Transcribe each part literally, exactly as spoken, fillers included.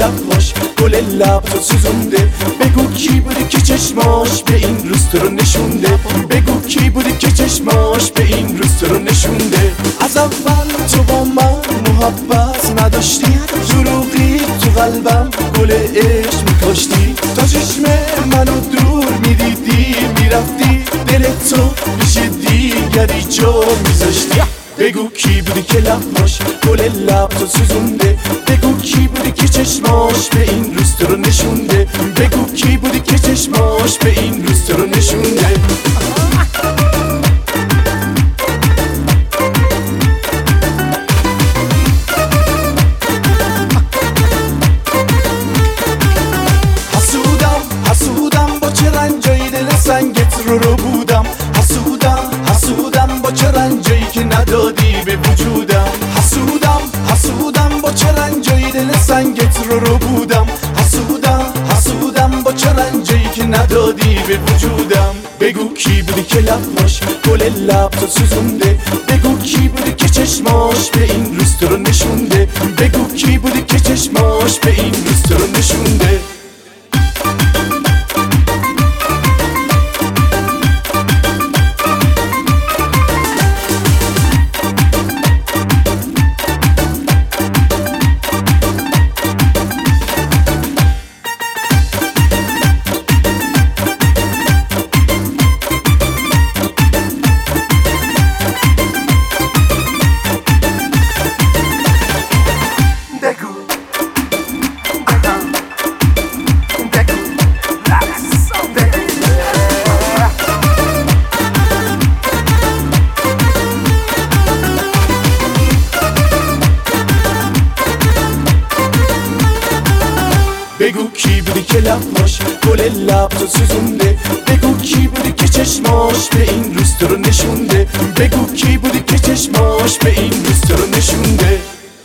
لبهاش گل لب تو سوزونده. بگو کی بوده که چشماش به این روز تو رو نشونده. بگو کی بوده که چشماش به این روز تو رو نشونده. از اول تو با من محبت نداشتی، دروغی تو قلبم گل عشق میکاشتی. تا چشم منو دور میدیدی میرفتی، دل تو پیش دیگری جا میذاشتی. بگو کی بودی که لبهاش گل لب تو سوزونده. بگو کی بودی که چشماش به این روز تو رو نشونده. بگو کی بودی که چشماش به این روز تو رو نشونده. حسودم حسودم با چه رنجایی دل سنگت رو رو بودم. حسودم حسودم با چه رنجایی که ندادی به وجودم. حسودم حسودم با چه رنجایی دل سنگت رو رو بودم. حسودم حسودم با چه رنجایی که ندادی به وجودم. بگو کی بودی که لبهاش گل لب تو سوزونده. بگو کی بودی که چشماش به این روز تو رو نشونده. بگو کی بودی که چشماش به این روز تو رو نشونده. بگو کی بودی که لبهاش گل لب تو سوزونده. بگو کی بودی که چشماش به این روز تو رو نشونده. بگو کی بودی که چشماش به این روز تو رو نشونده.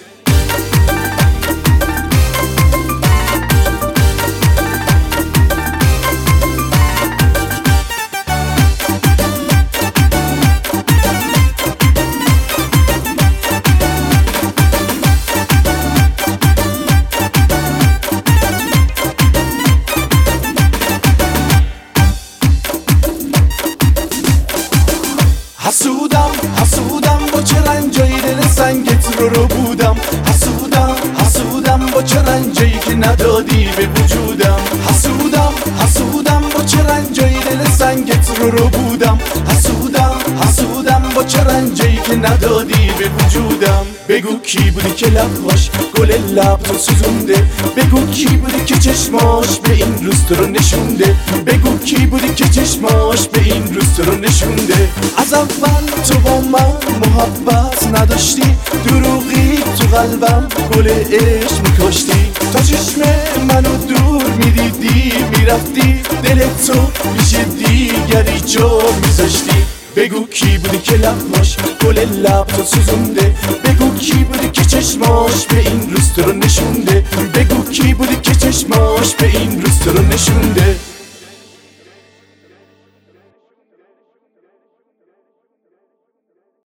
حسودم حسودم با چه رنجایی دل سنگت رو رو بودم. حسودم حسودم با چه رنجایی که ندادی به وجودم. حسودم حسودم با چه رنجایی دل سنگت رو رو بودم. حسودم حسودم با چه رنجایی که ندادی به وجودم. بگو کی بودی که لبهاش گل لب تو سوزونده. بگو کی بودی که چشماش به این روز تو رو نشونده. بگو کی بودی که چشماش به این روز تو رو نشونده. از اول تو با من محبت نداشتی، دروغی تو قلبم گل عشق میکاشتی. تا چشم منو دور میدیدی میرفتی، دل تو پیش دیگری جا میذاشتی. بگو کی بودی که لبهاش گل لب تو سوزونده. بگو کی بودی که چشماش به این روز تو رو نشونده. بگو کی بودی که چشماش به این روز تو رو نشونده.